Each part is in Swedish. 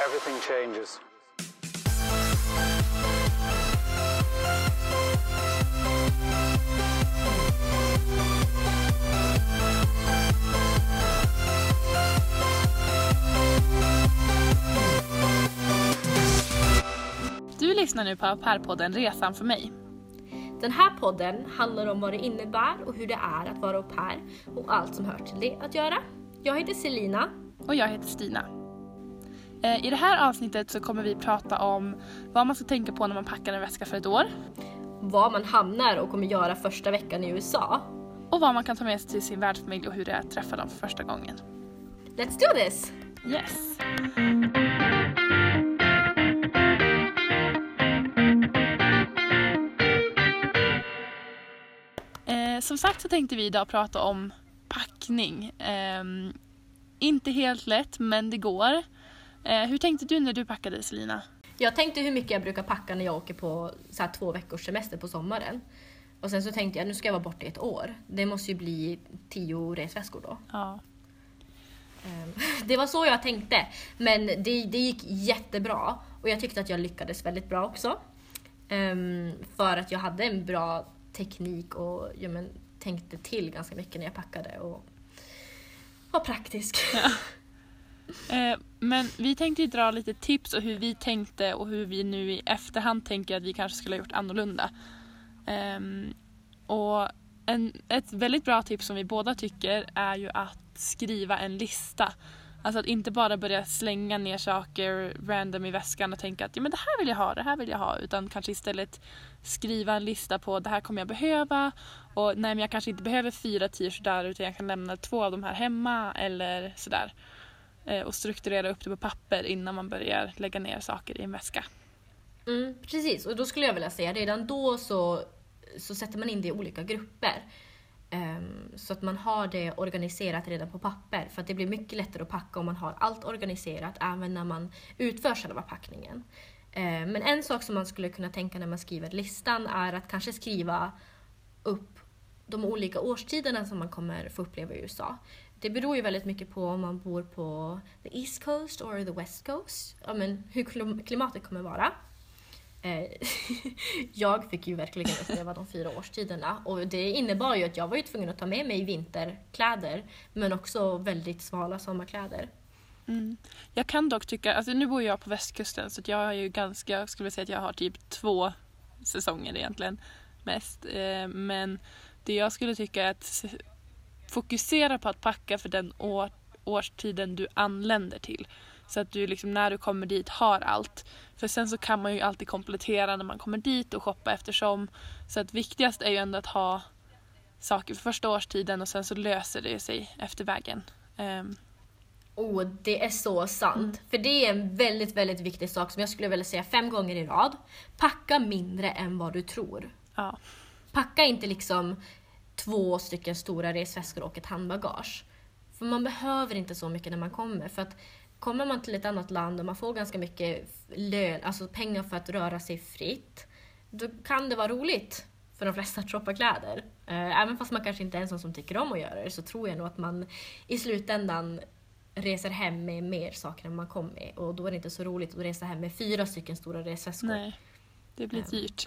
everything changes. Du lyssnar nu på Au Pair-podden Resan för mig. Den här podden handlar om vad det innebär och hur det är att vara au pair och allt som hör till det att göra. Jag heter Selina. Och jag heter Stina. I det här avsnittet så kommer vi prata om vad man ska tänka på när man packar en väska för ett år. Var man hamnar och kommer göra första veckan i USA. Och vad man kan ta med sig till sin värdfamilj och hur det är att träffa dem för första gången. Let's do this! Yes! Som sagt så tänkte vi idag prata om packning. Inte helt lätt, men det går. Hur tänkte du när du packade, Selina? Jag tänkte hur mycket jag brukar packa när jag åker på så här 2 veckors semester på sommaren. Och sen så tänkte jag, nu ska jag vara borta i ett år. Det måste ju bli 10 resväskor då. Ja. Det var så jag tänkte. Men det gick jättebra. Och jag tyckte att jag lyckades väldigt bra också. För att jag hade en bra teknik och tänkte till ganska mycket när jag packade. Och var praktisk. Ja. Men vi tänkte ju dra lite tips och hur vi tänkte och hur vi nu i efterhand tänker att vi kanske skulle ha gjort annorlunda. Och ett väldigt bra tips som vi båda tycker är ju att skriva en lista. Alltså att inte bara börja slänga ner saker random i väskan och tänka att ja, men det här vill jag ha, det här vill jag ha. Utan kanske istället skriva en lista på det här kommer jag behöva. Och nej, men jag kanske inte behöver 4 t-shirts där utan jag kan lämna 2 av de här hemma eller sådär. Och strukturera upp det på papper innan man börjar lägga ner saker i en väska. Precis, och då skulle jag vilja säga redan då så sätter man in det i olika grupper. Så att man har det organiserat redan på papper. För att det blir mycket lättare att packa om man har allt organiserat även när man utför själva packningen. Men en sak som man skulle kunna tänka när man skriver listan är att kanske skriva upp de olika årstiderna som man kommer få uppleva i USA. Det beror ju väldigt mycket på om man bor på the East Coast or the West Coast. Ja, men hur klimatet kommer vara. Jag fick ju verkligen uppleva de 4 årstiderna. Och det innebar ju att jag var ju tvungen att ta med mig vinterkläder. Men också väldigt svala sommarkläder. Jag kan dock tycka, alltså nu bor jag på västkusten så att jag har ju jag skulle säga att jag har typ 2 säsonger egentligen mest. Men det jag skulle tycka är att fokusera på att packa för den årstiden du anländer till. Så att du liksom när du kommer dit har allt. För sen så kan man ju alltid komplettera när man kommer dit och shoppa eftersom. Så att viktigast är ju ändå att ha saker för första årstiden och sen så löser det sig efter vägen. Det är så sant. För det är en väldigt, väldigt viktig sak som jag skulle vilja säga 5 gånger i rad. Packa mindre än vad du tror. Ja. Packa inte liksom 2 stycken stora resväskor och ett handbagage. För man behöver inte så mycket när man kommer. För att kommer man till ett annat land och man får ganska mycket alltså pengar för att röra sig fritt. Då kan det vara roligt för de flesta att shoppa kläder. Även fast man kanske inte är en sån som tycker om att göra det. Så tror jag nog att man i slutändan reser hem med mer saker än man kom med. Och då är det inte så roligt att resa hem med 4 stycken stora resväskor. Nej, det blir dyrt.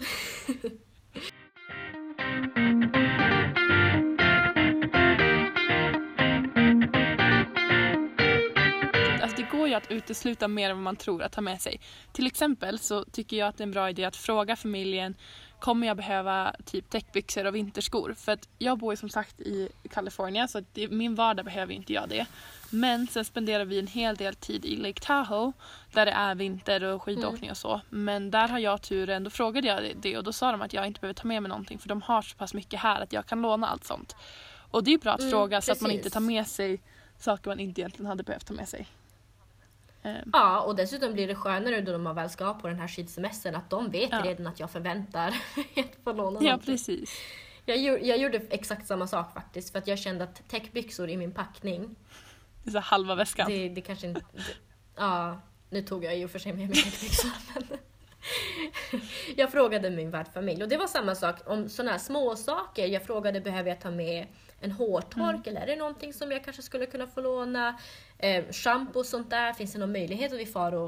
Det går ju att utesluta mer än vad man tror att ta med sig. Till exempel så tycker jag att det är en bra idé att fråga familjen, kommer jag behöva typ täckbyxor och vinterskor? För att jag bor ju som sagt i Kalifornien så att min vardag behöver inte jag det. Men sen spenderar vi en hel del tid i Lake Tahoe där det är vinter och skidåkning och så. Men där har jag turen, då frågade jag det och då sa de att jag inte behöver ta med mig någonting för de har så pass mycket här att jag kan låna allt sånt. Och det är bra att fråga så att man inte tar med sig saker man inte egentligen hade behövt ta med sig. Ja, och dessutom blir det skönare då man väl ska på den här skidsemestern att de vet redan att jag förväntar att få låna någonting. Ja, precis. Jag gjorde exakt samma sak faktiskt för att jag kände att täckbyxor i min packning. Det är så halva väskan. Det kanske inte... Ja, nu tog jag ju för sig med mig täckbyxor. Men jag frågade min värdfamilj och det var samma sak om sådana här små saker. Jag frågade, behöver jag ta med en hårtork eller är det någonting som jag kanske skulle kunna få låna? Shampoo och sånt där, finns det någon möjlighet att vi far och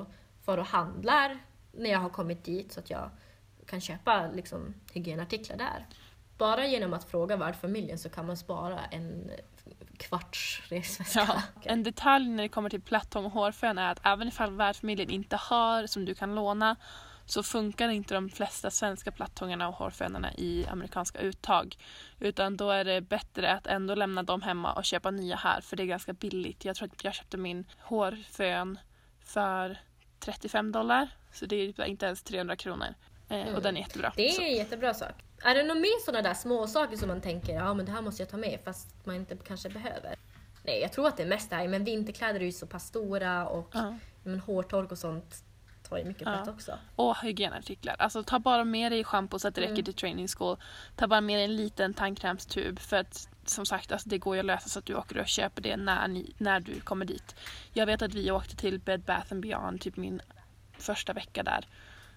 för och handlar när jag har kommit dit så att jag kan köpa liksom hygienartiklar där. Bara genom att fråga värdfamiljen så kan man spara en kvarts resväska. Ja. En detalj när det kommer till plattång och hårfön är att även ifall värdfamiljen inte har som du kan låna, så funkar inte de flesta svenska plattångarna och hårfönerna i amerikanska uttag. Utan då är det bättre att ändå lämna dem hemma och köpa nya här, för det är ganska billigt. Jag tror att jag köpte min hårfön för $35, så det är inte ens 300 kronor. Och den är jättebra. Det är en jättebra sak. Är det några mer sådana där små saker som man tänker, ja men det här måste jag ta med fast man inte kanske behöver? Nej, jag tror att det är mest här, men vinterkläder är ju så pass stora och men hårtork och sånt tar ju mycket plats också. Och hygienartiklar. Alltså ta bara med dig shampoo så att det räcker till training school. Ta bara med dig en liten tandkrämstub för att som sagt, alltså, det går ju att lösa så att du åker och köper det när du kommer dit. Jag vet att vi åkte till Bed Bath & Beyond typ min första vecka där.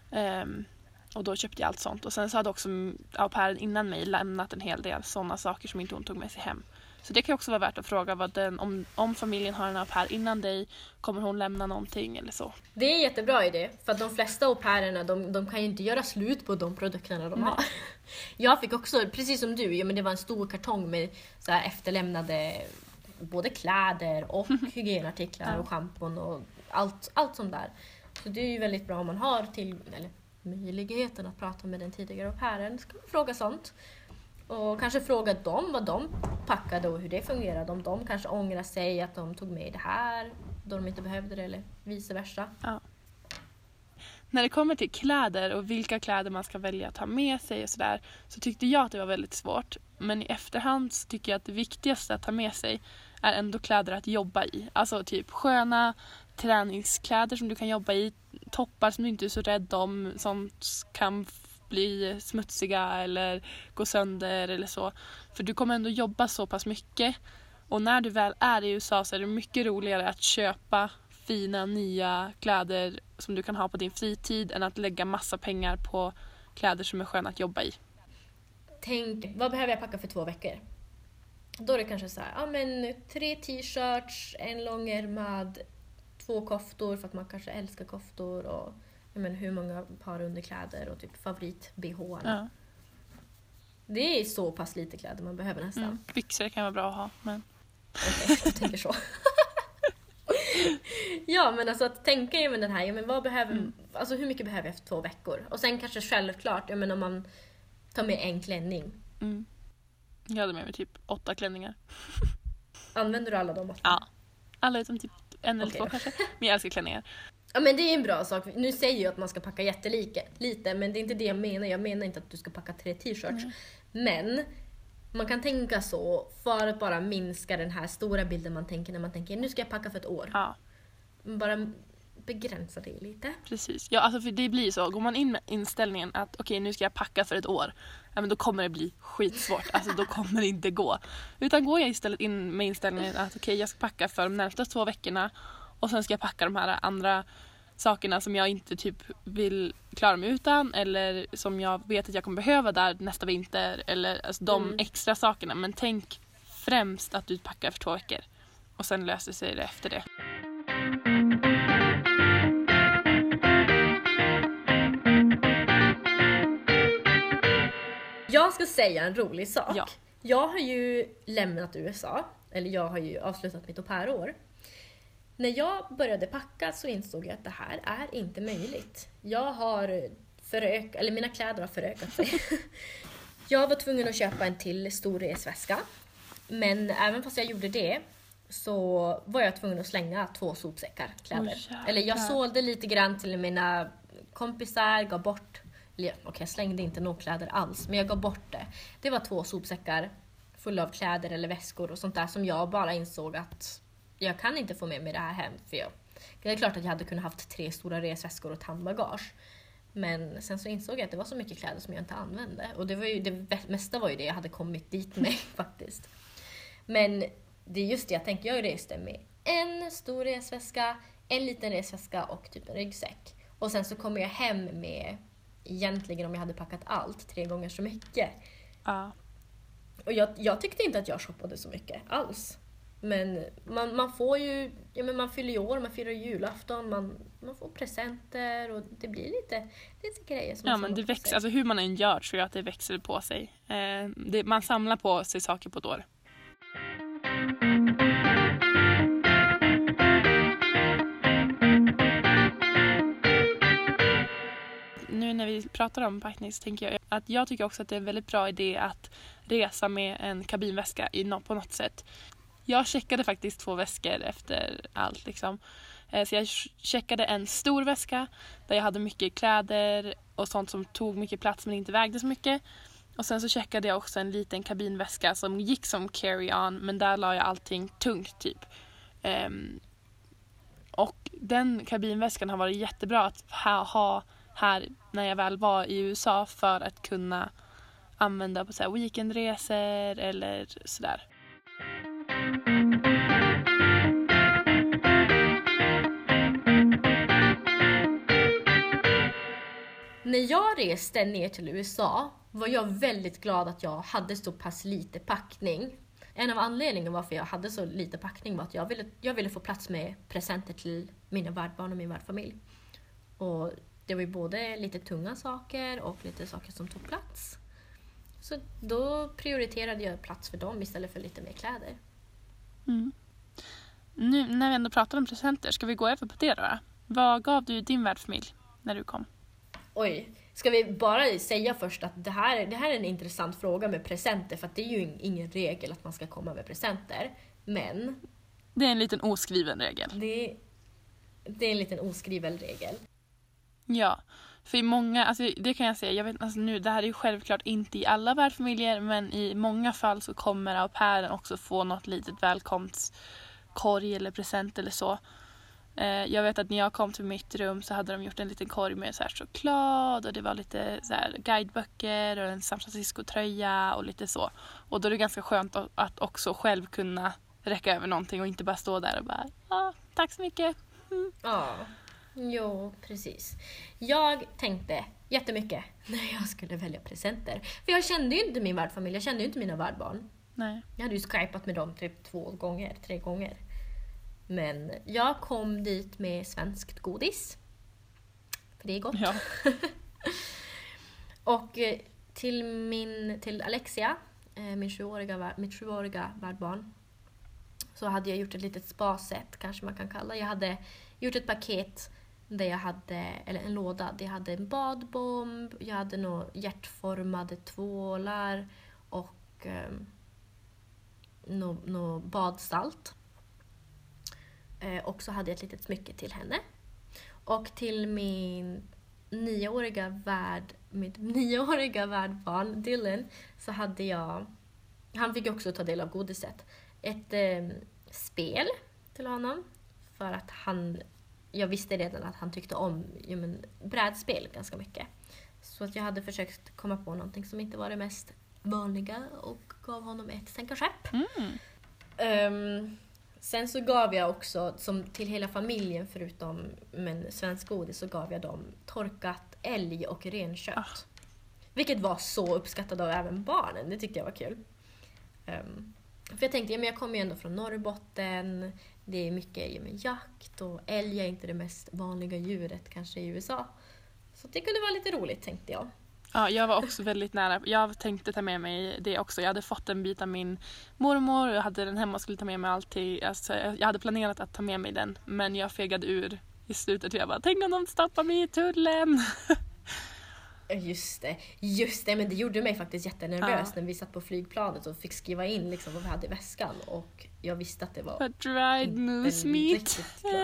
Och då köpte jag allt sånt. Och sen så hade också au pairen innan mig lämnat en hel del sådana saker som inte hon tog med sig hem. Så det kan också vara värt att fråga om familjen har en au pair innan dig, kommer hon lämna någonting eller så. Det är en jättebra idé, för att de flesta au pairerna de kan ju inte göra slut på de produkterna de har. Jag fick också, precis som du, men det var en stor kartong med så här efterlämnade både kläder och hygienartiklar och schampon och allt sånt där. Så det är ju väldigt bra om man har möjligheten att prata med den tidigare au pairen. Ska man fråga sånt. Och kanske fråga dem vad de packade och hur det fungerade. Om de kanske ångrar sig att de tog med det här då de inte behövde det eller vice versa. Ja. När det kommer till kläder och vilka kläder man ska välja att ha med sig och sådär, så tyckte jag att det var väldigt svårt. Men i efterhand så tycker jag att det viktigaste att ta med sig är ändå kläder att jobba i. Alltså typ sköna träningskläder som du kan jobba i. Toppar som du inte är så rädd om, som kan bli smutsiga eller gå sönder eller så. För du kommer ändå jobba så pass mycket. Och när du väl är i USA så är det mycket roligare att köpa fina nya kläder som du kan ha på din fritid än att lägga massa pengar på kläder som är sköna att jobba i. Tänk, vad behöver jag packa för 2 veckor? Då är det kanske så här, 3 t-shirts, en långärmad, 2 koftor för att man kanske älskar koftor och hur många par underkläder och typ favorit BH. Ja. Det är så pass lite kläder man behöver nästan. Byxor kan vara bra att ha, men okej, jag tänker så. Ja, men alltså att tänka ju med den här, vad behöver, alltså hur mycket behöver jag för 2 veckor? Och sen kanske självklart, om man tar med en klänning. Jag hade med mig typ 8 klänningar. Använder du alla de 8? Ja, alla utom typ 1 eller 2 kanske. Men jag älskar klänningar. Ja, men det är en bra sak. Nu säger jag att man ska packa lite, men det är inte det jag menar. Jag menar inte att du ska packa 3 t-shirts. Men man kan tänka så för att bara minska den här stora bilden man tänker när man tänker nu ska jag packa för 1 år. Ja. Bara begränsa det lite. Precis. Ja, alltså för det blir så. Går man in med inställningen att okej, nu ska jag packa för 1 år. Ja, men då kommer det bli skitsvårt. Alltså då kommer det inte gå. Utan går jag istället in med inställningen att okej, jag ska packa för de närmaste 2 veckorna. Och sen ska jag packa de här andra sakerna som jag inte typ vill klara mig utan. Eller som jag vet att jag kommer behöva där nästa vinter. Eller alltså de extra sakerna. Men tänk främst att du packar för 2 veckor. Och sen löser sig det efter det. Jag ska säga en rolig sak. Ja. Jag har ju lämnat USA. Eller jag har ju avslutat mitt au pair-år. När jag började packa så insåg jag att det här är inte möjligt. Jag har mina kläder har förökat sig. Jag var tvungen att köpa en till stor resväska. Men även fast jag gjorde det så var jag tvungen att slänga 2 sopsäckar kläder. Eller jag sålde lite grann till mina kompisar, gav bort. Jag slängde inte några kläder alls, men jag gav bort det. Det var 2 sopsäckar fulla av kläder eller väskor och sånt där som jag bara insåg att jag kan inte få med mig det här hem. För det är klart att jag hade kunnat haft 3 stora resväskor och handbagage. Men sen så insåg jag att det var så mycket kläder som jag inte använde. Och det mesta var ju det jag hade kommit dit med faktiskt. Men det är just det jag tänker. Jag reste med en stor resväska, en liten resväska och typ en ryggsäck. Och sen så kommer jag hem med, egentligen om jag hade packat allt, 3 gånger så mycket. Ja. Och jag tyckte inte att jag shoppade så mycket alls. Men man får ju, ja men man fyller ju år, man firar julafton, man får presenter och det blir lite grejer som Ja, men det växer, alltså hur man än gör tror jag att det växer på sig. Man samlar på sig saker på ett år. Nu när vi pratar om packning så tänker jag att jag tycker också att det är en väldigt bra idé att resa med en kabinväska på något sätt. Jag checkade faktiskt 2 väskor efter allt liksom. Så jag checkade en stor väska där jag hade mycket kläder och sånt som tog mycket plats men inte vägde så mycket. Och sen så checkade jag också en liten kabinväska som gick som carry-on men där la jag allting tungt typ. Och den kabinväskan har varit jättebra att ha här när jag väl var i USA för att kunna använda på så här weekendresor eller sådär. När jag reste ner till USA var jag väldigt glad att jag hade så pass lite packning. En av anledningarna varför jag hade så lite packning var att jag ville få plats med presenter till mina värdbarn och min värdfamilj. Och det var ju både lite tunga saker och lite saker som tog plats. Så då prioriterade jag plats för dem istället för lite mer kläder. Mm. Nu när vi ändå pratar om presenter, ska vi gå över på det då? Vad gav du din värdfamilj när du kom? Oj, ska vi bara säga först att det här är en intressant fråga med presenter, för att det är ju ingen regel att man ska komma med presenter. Men det är en liten oskriven regel. Det är en liten oskriven regel. Ja, för i många, alltså det kan jag säga, jag vet alltså nu, det här är ju självklart inte i alla värdfamiljer, men i många fall så kommer au pairen också få något litet välkomstkorg eller present eller så. Jag vet att när jag kom till mitt rum så hade de gjort en liten korg med så här choklad och det var lite så här guideböcker och en San Francisco-tröja och lite så. Och då är det ganska skönt att också själv kunna räcka över någonting och inte bara stå där och bara tack så mycket. Ja, jo precis. Jag tänkte jättemycket när jag skulle välja presenter. För jag kände ju inte min värdfamilj, jag kände ju inte mina värdbarn. Nej. Jag hade ju skypat med dem typ 3 gånger. Men jag kom dit med svenskt godis. För det är gott. Ja. Och till Alexia, mitt 7-åriga värdbarn, så hade jag gjort ett litet spaset, kanske man kan kalla. Jag hade gjort ett paket där jag hade, eller en låda, där jag hade en badbomb, jag hade några hjärtformade tvålar och något badsalt. Och så hade jag ett litet smycke till henne. Och till min 9-åriga värdbarn Dylan så hade jag, han fick också ta del av godiset, ett spel till honom, för att jag visste redan att han tyckte om brädspel ganska mycket. Så att jag hade försökt komma på någonting som inte var det mest vanliga och gav honom ett sänka skepp. Sen så gav jag också, som till hela familjen förutom svensk godis, så gav jag dem torkat älg och renkött. Vilket var så uppskattat av även barnen, det tyckte jag var kul. För jag tänkte, jag kommer ju ändå från Norrbotten, det är mycket jakt och älg är inte det mest vanliga djuret kanske i USA. Så det kunde vara lite roligt, tänkte jag. Ja, jag var också väldigt nära. Jag tänkte ta med mig det också. Jag hade fått en bit av min mormor och jag hade den hemma och skulle ta med mig alltid. Alltså, jag hade planerat att ta med mig den, men jag fegade ur i slutet. Jag bara, tänk om de stoppar mig i tullen. Just det, men det gjorde mig faktiskt jättenervös när vi satt på flygplanet och fick skriva in liksom vad vi hade i väskan, och jag visste att det var dried moose meat.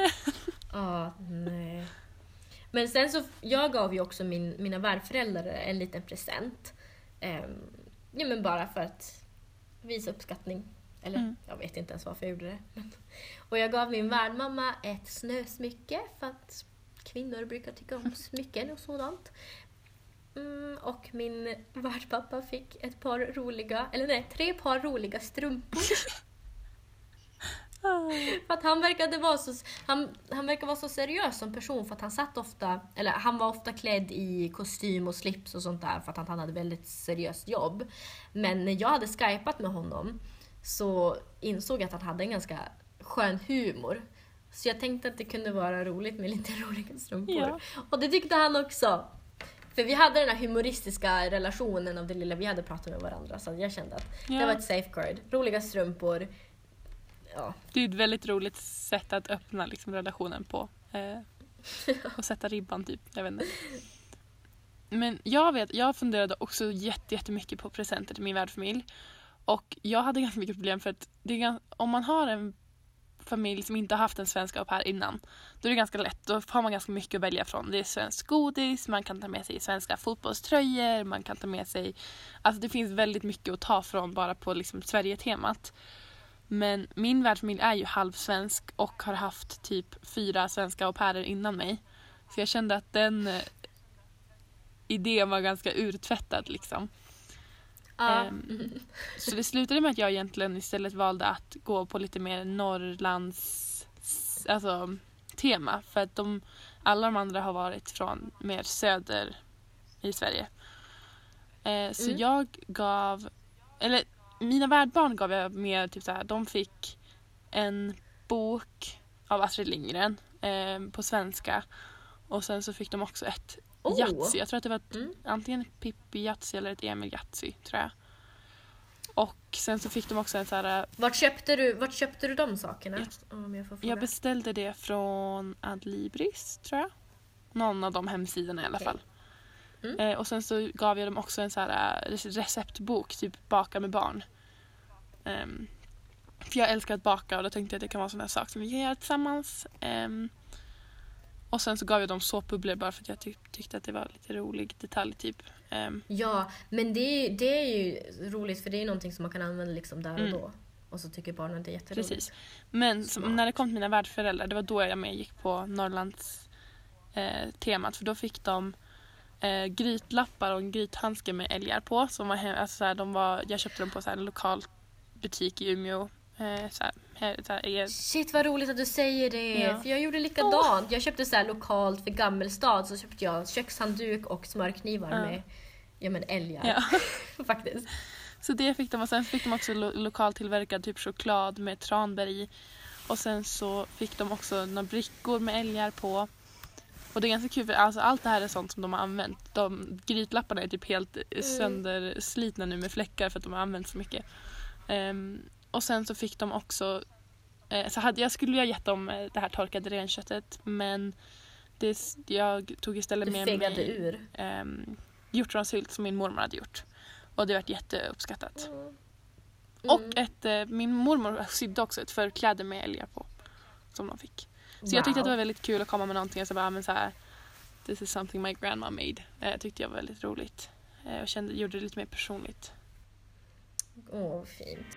Nej. Men sen så, jag gav ju också mina värdföräldrar en liten present. Men bara för att visa uppskattning. Eller jag vet inte ens varför jag gjorde det. Och jag gav min värdmamma ett snösmycke, för att kvinnor brukar tycka om smycken och sådant. Och min värdpappa fick 3 par roliga strumpor. För att han verkar vara så seriös som person, för att han var ofta klädd i kostym och slips och sånt där, för att han hade väldigt seriöst jobb. Men när jag hade skypat med honom så insåg jag att han hade en ganska skön humor. Så jag tänkte att det kunde vara roligt med lite roliga strumpor. Ja. Och det tyckte han också. För vi hade den här humoristiska relationen av det lilla vi hade pratat med varandra. Så jag kände att det var ett safeguard. Roliga strumpor. Ja. Det är ett väldigt roligt sätt att öppna liksom relationen på. Och sätta ribban typ. Jag vet inte. Men jag funderade också jättemycket på presenter till min värdfamilj. Och jag hade ganska mycket problem för att om man har en familj som inte har haft en svensk au pair innan, då är det ganska lätt. Då har man ganska mycket att välja från. Det är svensk godis, man kan ta med sig svenska fotbollströjor, man kan ta med sig... Alltså det finns väldigt mycket att ta från bara på liksom Sverige-temat. Men min värdfamilj är ju halvsvensk och har haft typ 4 svenska au pairer innan mig. Så jag kände att den idén var ganska urtvättad liksom. Så det slutade med att jag egentligen istället valde att gå på lite mer Norrlands tema. För att alla de andra har varit från mer söder i Sverige. Så jag gav... Eller mina värdbarn gav jag mer typ såhär. De fick en bok av Astrid Lindgren på svenska. Och sen så fick de också ett Yatzy. Jag tror att det var antingen ett Pippi Yatzy eller ett Emil Yatzy, tror jag. Och sen så fick de också en så här... Vart köpte du de sakerna? Jag beställde det från Adlibris, tror jag. Någon av de hemsidorna i alla fall. Och sen så gav jag dem också en så här receptbok, typ Baka med barn. För jag älskar att baka och då tänkte jag att det kan vara en sån här sak som vi kan göra tillsammans. Och sen så gav jag dem såpbubblor bara för att jag tyckte att det var lite rolig detalj typ. Ja, men det är ju roligt för det är någonting som man kan använda liksom där och då. Och så tycker barnen att det är jätteroligt. Precis. Men när det kom till mina värdföräldrar, det var då jag gick på Norrlands temat. För då fick de grytlappar och en grythandske med älgar på. Som var, alltså, så här, jag köpte dem på så här, en lokal butik i Umeå. Shit vad roligt att du säger det. För jag gjorde likadant. Jag köpte så här lokalt för Gammelstad. Så köpte jag kökshandduk och smörknivar med älgar. Faktiskt. Så det fick de. Och sen fick de också lokaltillverkad typ choklad med tranbär i. Och sen så fick de också några brickor med älgar på. Och det är ganska kul för alltså, allt det här är sånt som de har använt. Grytlapparna är typ helt sönderslitna nu med fläckar för att de har använt så mycket. Och sen så fick de också jag skulle ha gett dem det här torkade renköttet, men jag tog istället med mig hjortronsylt som min mormor hade gjort. Och det har varit jätteuppskattat. Och min mormor sydde också ett förkläde med älgar på som de fick. Så jag tyckte att det var väldigt kul att komma med någonting så bara, så här, this is something my grandma made. Tyckte jag var väldigt roligt. Och gjorde det lite mer personligt. Fint.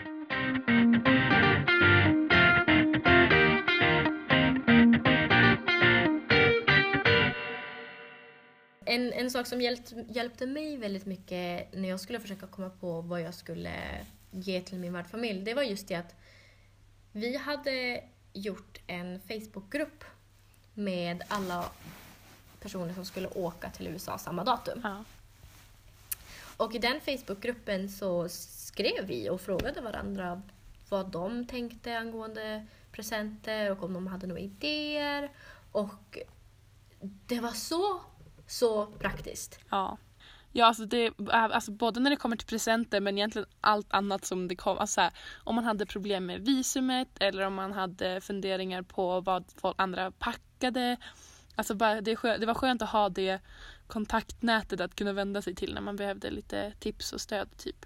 En sak som hjälpte mig väldigt mycket när jag skulle försöka komma på vad jag skulle ge till min värdfamilj, det var just det att vi hade gjort en Facebookgrupp med alla personer som skulle åka till USA samma datum. Ja. Och i den Facebookgruppen så skrev vi och frågade varandra vad de tänkte angående presenter och om de hade några idéer. Och det var så praktiskt. Ja, alltså både när det kommer till presenter men egentligen allt annat som det kom. Alltså här, om man hade problem med visumet eller om man hade funderingar på vad folk andra packade. Alltså det var skönt att ha det kontaktnätet att kunna vända sig till när man behövde lite tips och stöd typ.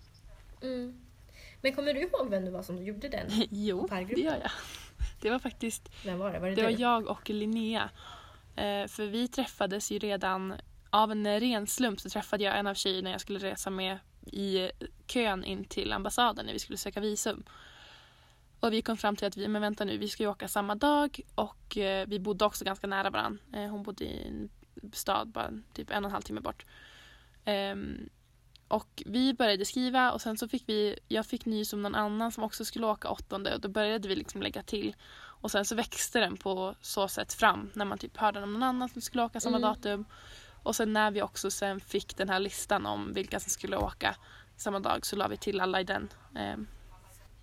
Men kommer du ihåg vem det var som gjorde den? Jo, det gör jag. Det var faktiskt... Vem var det? Det var jag och Linnea. För vi träffades ju redan av en ren slump, så träffade jag en av tjejerna jag skulle resa med i kön in till ambassaden när vi skulle söka visum. Och vi kom fram till att vi ska ju åka samma dag och vi bodde också ganska nära varandra. Hon bodde i en stad bara typ 1,5 timme bort. Och vi började skriva och sen så jag fick nys om någon annan som också skulle åka 8:e och då började vi liksom lägga till. Och sen så växte den på så sätt fram när man typ hörde om någon annan som skulle åka samma datum. Och sen när vi också fick den här listan om vilka som skulle åka samma dag så la vi till alla i den.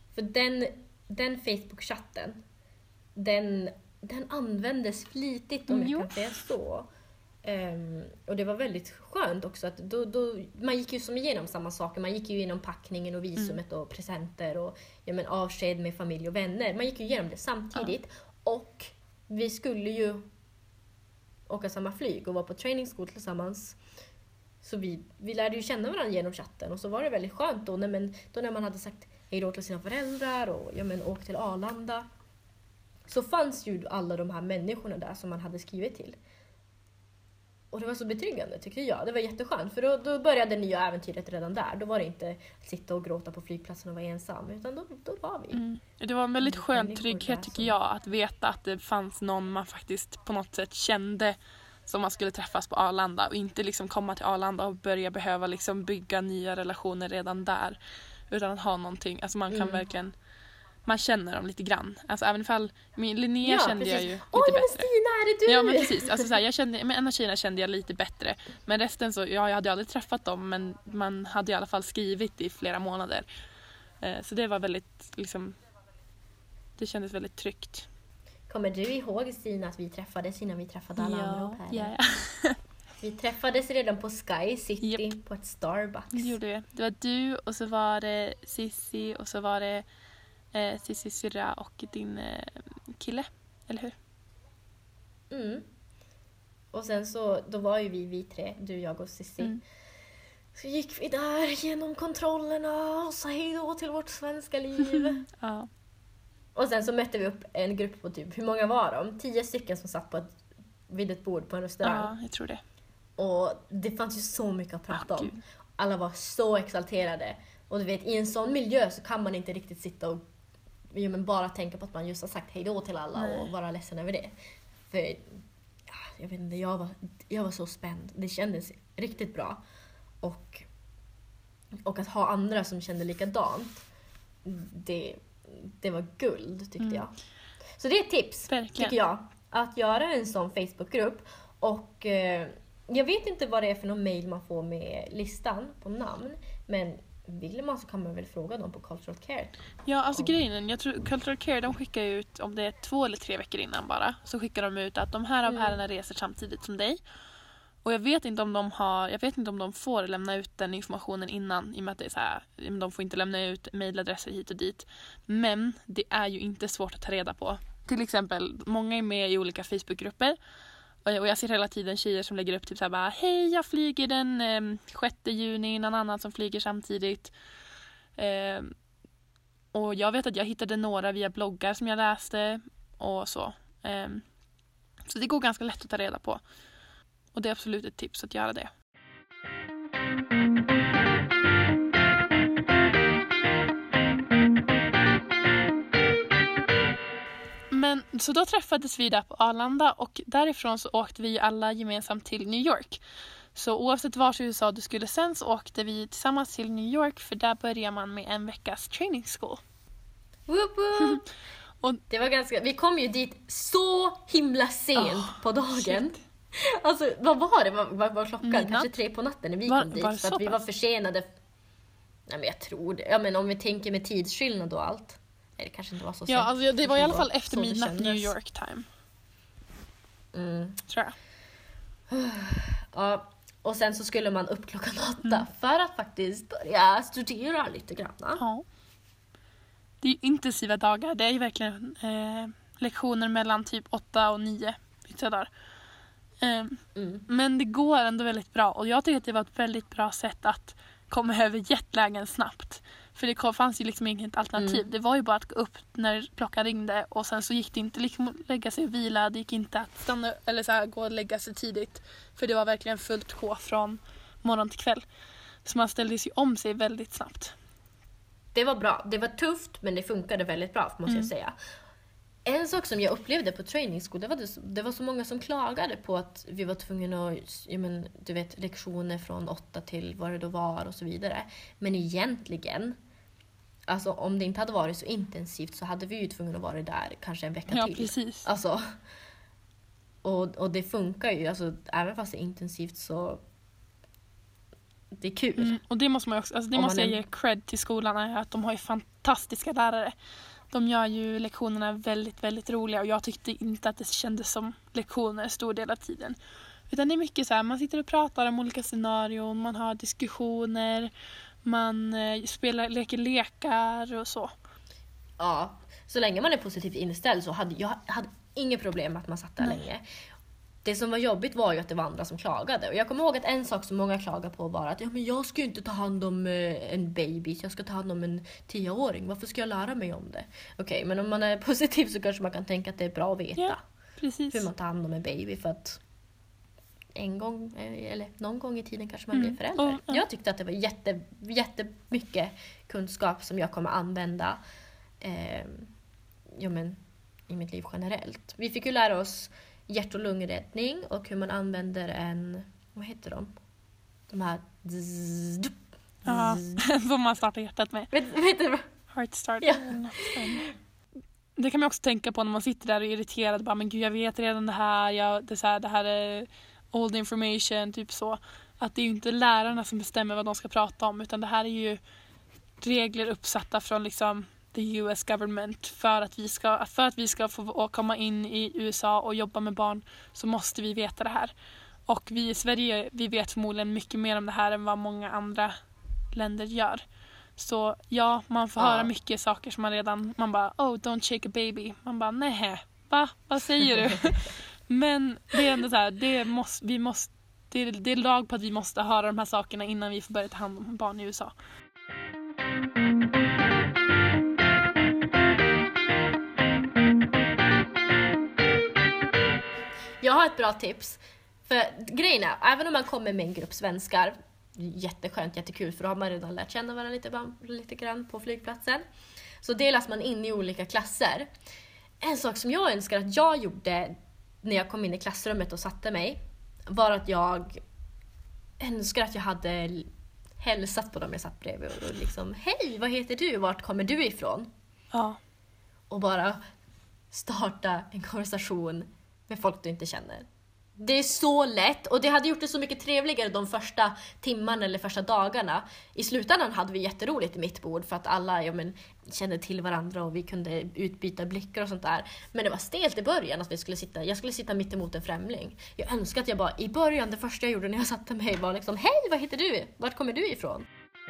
För den Facebook-chatten, den användes flitigt om jag kan säga så. Och det var väldigt skönt också att då man gick ju som igenom samma saker. Man gick ju igenom packningen och visumet och presenter och avsked med familj och vänner. Man gick ju igenom det samtidigt. Och vi skulle ju åka samma flyg och vara på training school tillsammans. Så vi lärde ju känna varandra genom chatten. Och så var det väldigt skönt då när man hade sagt hej då till sina föräldrar och åkt till Arlanda. Så fanns ju alla de här människorna där som man hade skrivit till. Och det var så betryggande tyckte jag. Det var jätteskönt. För då började nya äventyret redan där. Då var det inte att sitta och gråta på flygplatsen och vara ensam. Utan då var vi. Det var en väldigt skön trygghet tycker jag. Att veta att det fanns någon man faktiskt på något sätt kände som man skulle träffas på Arlanda. Och inte liksom komma till Arlanda och börja behöva liksom bygga nya relationer redan där. Utan att ha någonting. Alltså man kan verkligen... Man känner dem lite grann. Alltså även ifall Linnea kände precis. jag ju lite men bättre. Stina, är det du? Ja men precis. Alltså, en av tjejerna kände jag lite bättre. Men resten så, jag hade aldrig träffat dem. Men man hade i alla fall skrivit i flera månader. Så det var väldigt, liksom... Det kändes väldigt tryggt. Kommer du ihåg Stina att vi träffades innan vi träffade alla andra au pairer? Ja. Vi träffades redan på Sky City på ett Starbucks. Det gjorde vi. Det var du och så var det Sissi och så var det Sissi syrra och din kille, eller hur? Och sen så, då var ju vi tre, du, jag och Sissi. Så gick vi där genom kontrollerna och sa hej då till vårt svenska liv. Ja. Och sen så mötte vi upp en grupp på typ, hur många var de? 10 stycken som satt vid ett bord på en restaurang. Ja, jag tror det. Och det fanns ju så mycket att prata om. Gud. Alla var så exalterade. Och du vet, i en sån miljö så kan man inte riktigt sitta och bara tänka på att man just har sagt hej då till alla och vara ledsen över det. För jag vet inte, jag var så spänd. Det kändes riktigt bra. Och att ha andra som kände likadant, det var guld tyckte jag. Så det är ett tips, tycker jag. Att göra en sån Facebookgrupp. Och jag vet inte vad det är för någon mail man får med listan på namn. Men vill man så kan man väl fråga dem på Cultural Care. Ja, alltså grejen, jag tror Cultural Care, de skickar ut om det är 2 eller 3 veckor innan bara. Så skickar de ut att de här av herrarna reser samtidigt som dig. Och jag vet inte om de får lämna ut den informationen innan. I och med att det är så här, de får inte lämna ut mailadresser hit och dit. Men det är ju inte svårt att ta reda på. Till exempel, många är med i olika Facebookgrupper. Och jag ser hela tiden tjejer som lägger upp typ så här bara, hej, jag flyger den 6 juni, någon annan som flyger samtidigt. Och jag vet att jag hittade några via bloggar som jag läste och så. Så det går ganska lätt att ta reda på. Och det är absolut ett tips att göra det. Men så då träffades vi där på Arlanda och därifrån så åkte vi alla gemensamt till New York. Så oavsett vars i USA du skulle sen så åkte vi tillsammans till New York för där börjar man med en veckas training school. Woop woop. Och det var vi kom ju dit så himla sent på dagen. Shit. Alltså vad var det? Vad var klockan? Midnatt. Kanske 3 på natten när vi kom dit. För att vi var försenade. Nej men jag tror det. Ja men om vi tänker med tidsskillnad och allt. Nej, det kanske inte var så sent. Ja, alltså, det var i alla fall efter midnatt New York time. Tror jag. Ja, och sen så skulle man upp klockan 8 för att faktiskt börja studera lite grann. Ja. Det är ju intensiva dagar. Det är ju verkligen lektioner mellan typ 8 och 9 vissa dagar. Men det går ändå väldigt bra. Och jag tycker att det var ett väldigt bra sätt att komma över jetlagen snabbt. För det fanns ju liksom inget alternativ. Det var ju bara att gå upp när klockan ringde. Och sen så gick det inte liksom att lägga sig och vila. Det gick inte att stanna eller så här, gå och lägga sig tidigt. För det var verkligen fullt sjå från morgon till kväll. Så man ställde sig om sig väldigt snabbt. Det var bra. Det var tufft men det funkade väldigt bra måste jag säga. En sak som jag upplevde på training school, det var så många som klagade på att vi var tvungna att, lektioner från 8 till vad det då var och så vidare. Men egentligen, alltså om det inte hade varit så intensivt så hade vi ju tvungna att vara där kanske en vecka till. Precis. Alltså, och det funkar ju, alltså även fast det är intensivt så det är kul. Och det måste man också, alltså det måste jag ge cred till skolan, är att de har ju fantastiska lärare. De gör ju lektionerna väldigt, väldigt roliga och jag tyckte inte att det kändes som lektioner stor del av tiden. Utan det är mycket så här, man sitter och pratar om olika scenarion, man har diskussioner, man leker lekar och så. Ja, så länge man är positivt inställd så hade jag inget problem med att man satt där länge. Det som var jobbigt var ju att det var andra som klagade. Och jag kommer ihåg att en sak som många klagade på var att men jag ska ju inte ta hand om en baby, jag ska ta hand om en 10-åring. Varför ska jag lära mig om det? Okej, men om man är positiv så kanske man kan tänka att det är bra att veta hur man tar hand om en baby. För att en gång, eller någon gång i tiden kanske man blir förälder. Jag tyckte att det var jättemycket kunskap som jag kommer använda i mitt liv generellt. Vi fick ju lära oss hjärt- och lungräddning och hur man använder en, vad heter de här som man startar hjärtat med. Vet du vad? Heart starter. Det kan man också tänka på när man sitter där och är irriterad, bara men gud jag vet redan det här, det här är old information, typ så. Att det är ju inte lärarna som bestämmer vad de ska prata om, utan det här är ju regler uppsatta från liksom the US government för att vi ska få komma in i USA och jobba med barn, så måste vi veta det här. Och vi i Sverige, vi vet förmodligen mycket mer om det här än vad många andra länder gör. Så ja, man får höra mycket saker som man bara, oh don't shake a baby. Man bara, nej, vad säger du? Men det är ändå så här, det är lag på att vi måste höra de här sakerna innan vi får börja ta hand om barn i USA. Jag har ett bra tips. För grejen är, även om man kommer med en grupp svenskar, jätteskönt, jättekul, för då har man redan lärt känna varandra lite grann på flygplatsen. Så delas man in i olika klasser. En sak som jag önskar att jag gjorde när jag kom in i klassrummet och satte mig, var att jag önskar att jag hade hälsat på dem jag satt bredvid och liksom, hej, vad heter du? Vart kommer du ifrån? Ja. Och bara starta en konversation med folk du inte känner. Det är så lätt, och det hade gjort det så mycket trevligare de första timmarna eller första dagarna. I slutändan hade vi jätteroligt i mitt bord för att alla kände till varandra och vi kunde utbyta blickar och sånt där. Men det var stelt i början att jag skulle sitta mitt emot en främling. Jag önskar att jag bara i början, det första jag gjorde när jag satte mig var liksom, hej, vad heter du? Vart kommer du ifrån?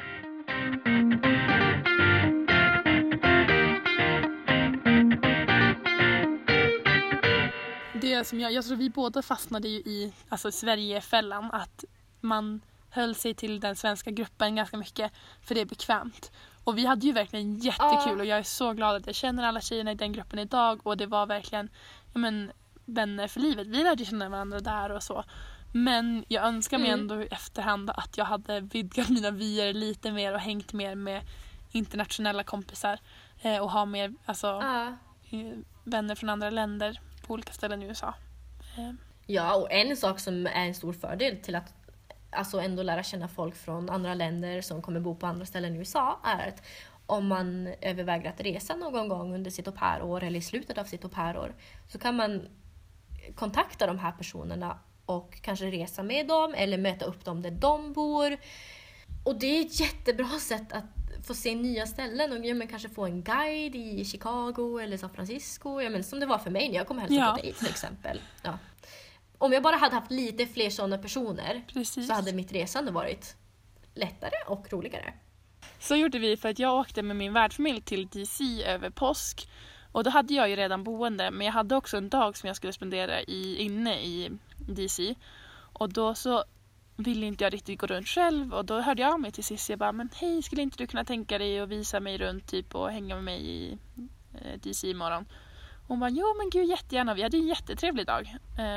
Det som jag tror vi båda fastnade ju i Sverigefällan, att man höll sig till den svenska gruppen ganska mycket för det är bekvämt. Och vi hade ju verkligen jättekul och jag är så glad att jag känner alla tjejerna i den gruppen idag, och det var verkligen vänner för livet. Vi lärde känna varandra där och så. Men jag önskar mig ändå i efterhand att jag hade vidgat mina vyer lite mer och hängt mer med internationella kompisar och ha mer vänner från andra länder på olika ställen i USA. Ja, och en sak som är en stor fördel till att ändå lära känna folk från andra länder som kommer bo på andra ställen i USA är att om man överväger att resa någon gång under sitt au pair-år eller i slutet av sitt au pair-år, så kan man kontakta de här personerna och kanske resa med dem eller möta upp dem där de bor. Och det är ett jättebra sätt att få se nya ställen och kanske få en guide i Chicago eller San Francisco. Som det var för mig när jag kom hälsa på dig till exempel. Ja. Om jag bara hade haft lite fler sådana personer så hade mitt resande varit lättare och roligare. Så gjorde vi, för att jag åkte med min värdfamilj till DC över påsk. Och då hade jag ju redan boende, men jag hade också en dag som jag skulle spendera inne i DC. Och då så ville inte jag riktigt gå runt själv, och då hörde jag av mig till Cissi och bara, men hej, skulle inte du kunna tänka dig att visa mig runt typ och hänga med mig i DC imorgon? Och hon bara, jo men gud, jättegärna, vi hade en jättetrevlig dag.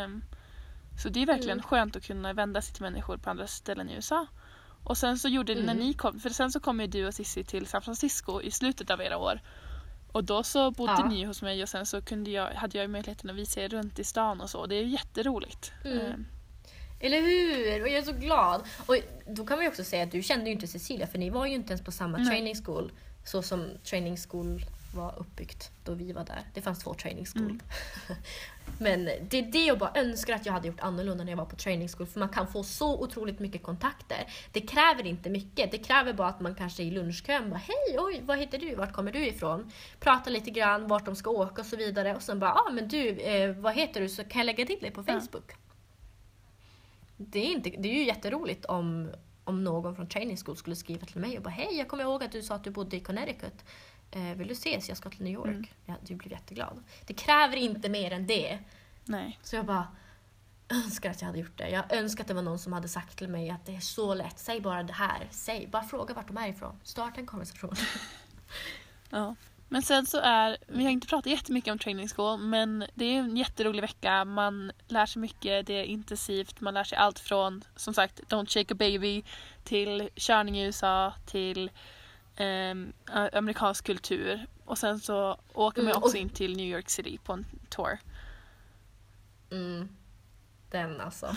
Så det är verkligen skönt att kunna vända sig till människor på andra ställen i USA. Och sen så gjorde när ni kom, för sen så kom ju du och Cissi till San Francisco i slutet av era år. Och då så bodde ni hos mig, och sen så hade jag möjligheten att visa er runt i stan och så. Det är ju jätteroligt. Eller hur? Och jag är så glad. Och då kan man ju också säga att du kände ju inte Cecilia, för ni var ju inte ens på samma training school, så som training school var uppbyggt då vi var där. Det fanns 2 training school. Men det är det jag bara önskar att jag hade gjort annorlunda när jag var på training school. För man kan få så otroligt mycket kontakter. Det kräver inte mycket. Det kräver bara att man kanske i lunchkön bara, hej, oj, vad heter du? Vart kommer du ifrån? Prata lite grann, vart de ska åka och så vidare. Och sen bara, men du, vad heter du? Så kan jag lägga till dig på Facebook. Det är ju jätteroligt om någon från training school skulle skriva till mig och bara, hej, jag kommer ihåg att du sa att du bodde i Connecticut. Vill du ses? Jag ska till New York. Ja, du blir jätteglad. Det kräver inte mer än det. Nej. Så jag bara önskar att jag hade gjort det. Jag önskar att det var någon som hade sagt till mig att det är så lätt. Säg bara det här. Bara fråga vart de är ifrån. Starta en konversation. Ja. Men sen så vi har inte pratat jättemycket om training school, men det är en jätterolig vecka. Man lär sig mycket, det är intensivt. Man lär sig allt från, som sagt, Don't Shake a Baby till körning i USA till amerikansk kultur. Och sen så åker man också in till New York City på en tour. Den alltså.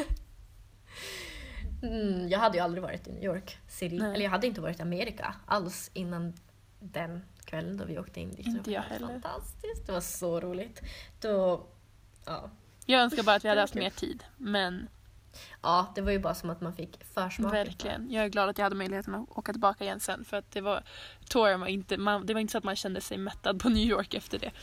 Jag hade ju aldrig varit i New York City. Nej. Eller jag hade inte varit i Amerika alls innan den kvällen då vi åkte in dit. Inte jag heller. Fantastiskt. Det var så roligt. Jag önskar bara att vi hade haft mer tid. Men ja, det var ju bara som att man fick försmak. Verkligen. Jag är glad att jag hade möjligheten att åka tillbaka igen sen. För att det var inte så att man kände sig mättad på New York efter det.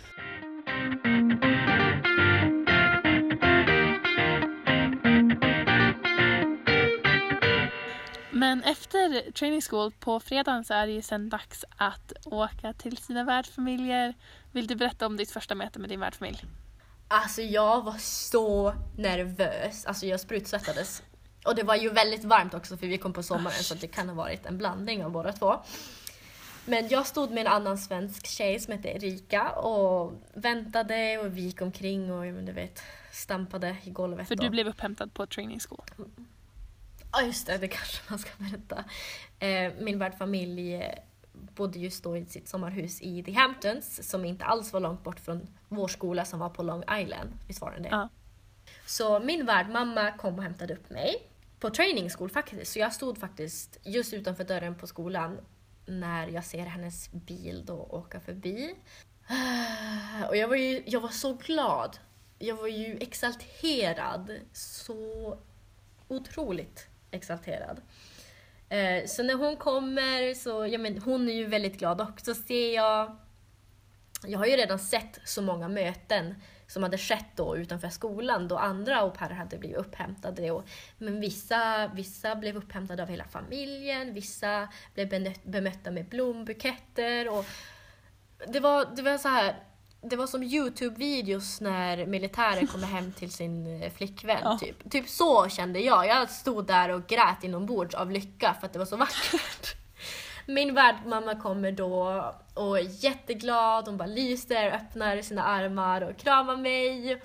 Men efter training school på fredagen så är det ju sen dags att åka till sina värdfamiljer. Vill du berätta om ditt första möte med din värdfamilj? Alltså jag var så nervös. Alltså jag sprutsvettades. Och det var ju väldigt varmt också för vi kom på sommaren. Så det kan ha varit en blandning av båda två. Men jag stod med en annan svensk tjej som hette Erika och väntade och vi gick omkring och du vet, stampade i golvet. För du blev upphämtad på training school. Ja just det kanske man ska berätta. Min värdfamilj bodde just då i sitt sommarhus i The Hamptons som inte alls var långt bort från vår skola som var på Long Island. Visst var den det? Ja. Så min värdmamma kom och hämtade upp mig på training school faktiskt. Så jag stod faktiskt just utanför dörren på skolan när jag ser hennes bil då åka förbi. Och jag var så glad. Jag var ju exalterad. Så otroligt exalterad. Så när hon kommer så, hon är ju väldigt glad också ser jag har ju redan sett så många möten som hade skett då utanför skolan då andra au pair hade blivit upphämtade men vissa blev upphämtade av hela familjen, vissa blev bemötta med blombuketter och det var så här. Det var som YouTube-videos när militären kommer hem till sin flickvän. Ja. Typ så kände jag. Jag stod där och grät inombords av lycka för att det var så vackert. Min värdmamma kommer då och är jätteglad. Hon bara lyser, öppnar sina armar och kramar mig.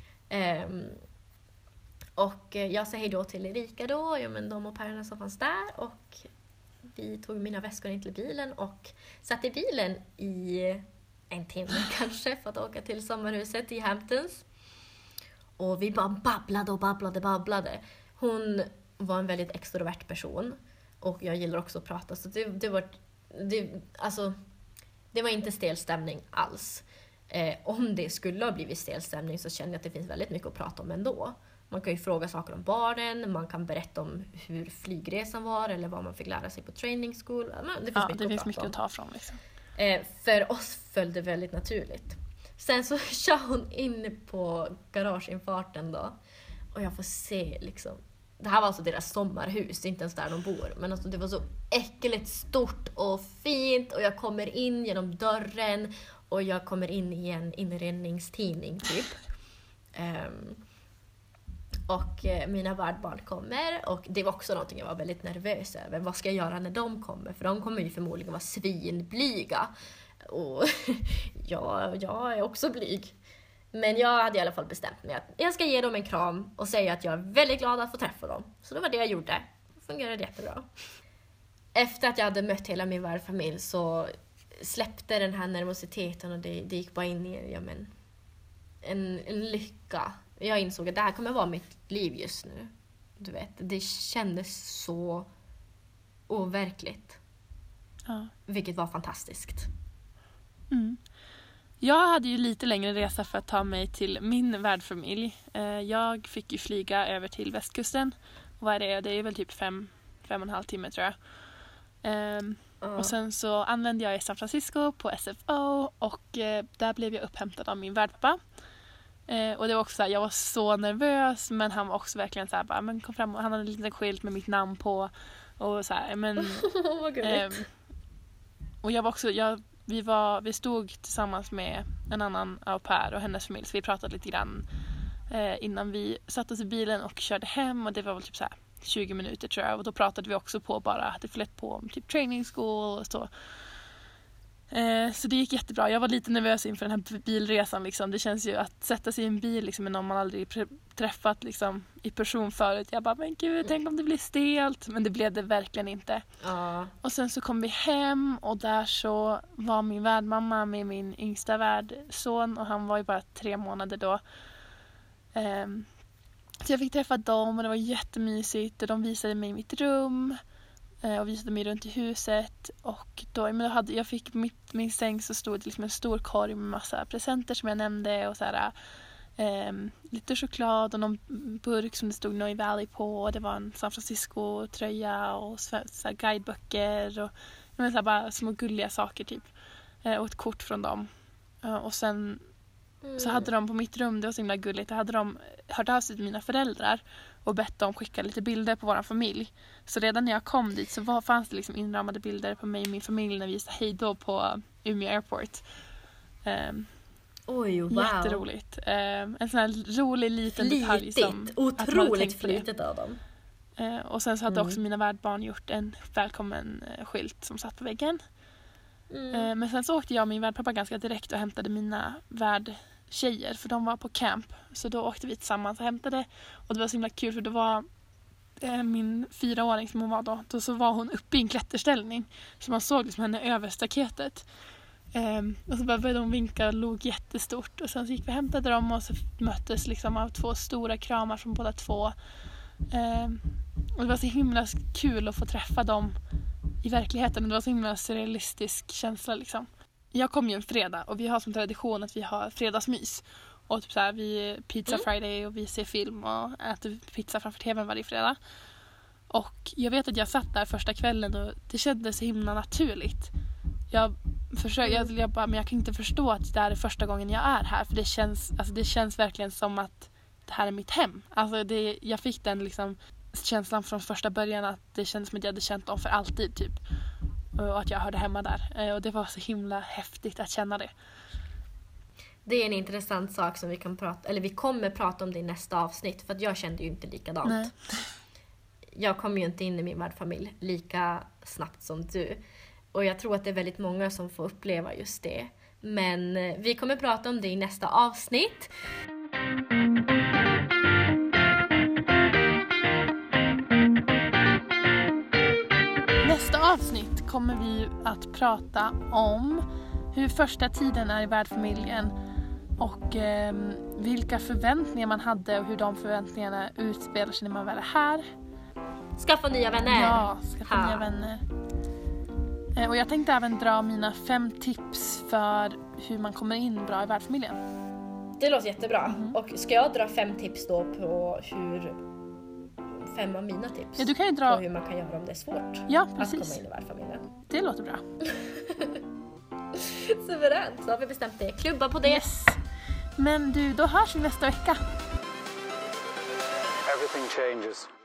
Och jag säger då till Erika då. Men de och pärorna som fanns där. Och vi tog mina väskor in till bilen och satt i bilen i en timme kanske för att åka till sommarhuset i Hamptons. Och vi bara babblade. Hon var en väldigt extrovert person. Och jag gillar också att prata. Så det var inte stel stämning alls. Om det skulle ha blivit stel stämning så känner jag att det finns väldigt mycket att prata om ändå. Man kan ju fråga saker om barnen. Man kan berätta om hur flygresan var. Eller vad man fick lära sig på training school. Det finns mycket att ta från liksom. För oss följde det väldigt naturligt. Sen så kör hon in på garageinfarten då. Och jag får se liksom. Det här var alltså deras sommarhus, inte ens där de bor. Men alltså det var så äckligt stort och fint. Och jag kommer in genom dörren. Och jag kommer in i en inredningstidning typ. Och mina värdbarn kommer. Och det var också någonting jag var väldigt nervös över. Vad ska jag göra när de kommer? För de kommer ju förmodligen vara svinblyga. Och jag är också blyg. Men jag hade i alla fall bestämt mig att jag ska ge dem en kram och säga att jag är väldigt glad att få träffa dem. Så det var det jag gjorde. Det fungerade jättebra. Efter att jag hade mött hela min värdfamilj så släppte den här nervositeten och det gick bara in i en lycka. Jag insåg att det här kommer vara mitt liv just nu. Du vet, det kändes så overkligt. Ja. Vilket var fantastiskt. Jag hade ju lite längre resa för att ta mig till min värdfamilj. Jag fick ju flyga över till västkusten. Och vad är det? Det är väl typ 5,5 timmar tror jag. Och sen så anlände jag i San Francisco på SFO och där blev jag upphämtad av min värdpappa. Och det var också så här, jag var så nervös, men han var också verkligen så här, bara, men kom fram, och han hade en liten skylt med mitt namn på och så här, men och jag var också vi stod tillsammans med en annan au pair och hennes familj, så vi pratade lite grann innan vi satte oss i bilen och körde hem, och det var väl typ så här 20 minuter tror jag, och då pratade vi också på bara att det flöt på om typ training school och så. Så det gick jättebra. Jag var lite nervös inför den här bilresan liksom. Det känns ju att sätta sig i en bil liksom, med någon man aldrig träffat liksom, i person förut. Jag bara, men gud, tänk om det blir stelt. Men det blev det verkligen inte. Och sen så kom vi hem och där så var min värdmamma med min yngsta värdson, och han var ju bara 3 månader då. Så jag fick träffa dem och det var jättemysigt, och de visade mig mitt rum och visade mig runt i huset, och då hade jag fick min säng, så stod det liksom en stor korg med massa presenter som jag nämnde, och så här, lite choklad och någon burk som det stod Noy Valley på, och det var en San Francisco tröja och så här guideböcker och så här, bara små gulliga saker typ, och ett kort från dem. Och sen så hade de på mitt rum, det var så himla gulligt, då hade de hört av sig till mina föräldrar och bett dem skicka lite bilder på vår familj. Så redan när jag kom dit så fanns det liksom inramade bilder på mig och min familj när vi sa hej då på Umeå Airport. Oj, wow. Jätteroligt. En sån här rolig liten detalj som otroligt flitigt av dem. Och sen så hade också mina värdbarn gjort en välkommen skylt som satt på väggen. Men sen så åkte jag och min värdpappa ganska direkt och hämtade mina värdtjejer, för de var på camp. Så då åkte vi tillsammans och hämtade, och det var så himla kul, för då var min 4-åring som hon var då så var hon uppe i en klätterställning, så man såg liksom henne över staketet. Och så började de vinka och låg jättestort, och sen så gick vi och hämtade dem, och så möttes liksom av 2 stora kramar från båda 2. Och det var så himla kul att få träffa dem i verkligheten. Det var så himla surrealistisk känsla liksom. Jag kom ju en fredag, och vi har som tradition att vi har fredagsmys. Och typ så här, vi pizza Friday och vi ser film och äter pizza framför tvn varje fredag. Och jag vet att jag satt där första kvällen och det kändes så himla naturligt. Jag bara, men jag kan inte förstå att det här är första gången jag är här, för det känns verkligen som att det här är mitt hem. Alltså jag fick den liksom känslan från första början att det kändes som att jag hade känt dem för alltid typ. Och att jag hörde hemma där. Och det var så himla häftigt att känna det. Det är en intressant sak som vi kommer prata om det i nästa avsnitt, för att jag kände ju inte likadant. Nej. Jag kom ju inte in i min värdfamilj lika snabbt som du. Och jag tror att det är väldigt många som får uppleva just det. Men vi kommer prata om det i nästa avsnitt. Nästa avsnitt kommer vi att prata om hur första tiden är i värdfamiljen och vilka förväntningar man hade och hur de förväntningarna utspelar sig när man väl är här. Skaffa nya vänner. Ja, skaffa nya vänner. Och jag tänkte även dra mina 5 tips för hur man kommer in bra i värdfamiljen. Det låter jättebra. Och ska jag dra 5 tips då på hur 5 av mina tips? Ja, du kan ju dra på hur man kan göra om det är svårt. Ja, precis. Att komma in i värdfamiljen. Det låter bra. Suveränt, så har vi bestämt det. Klubba på det. Yes. Men du, då hörs vi nästa vecka. Everything changes.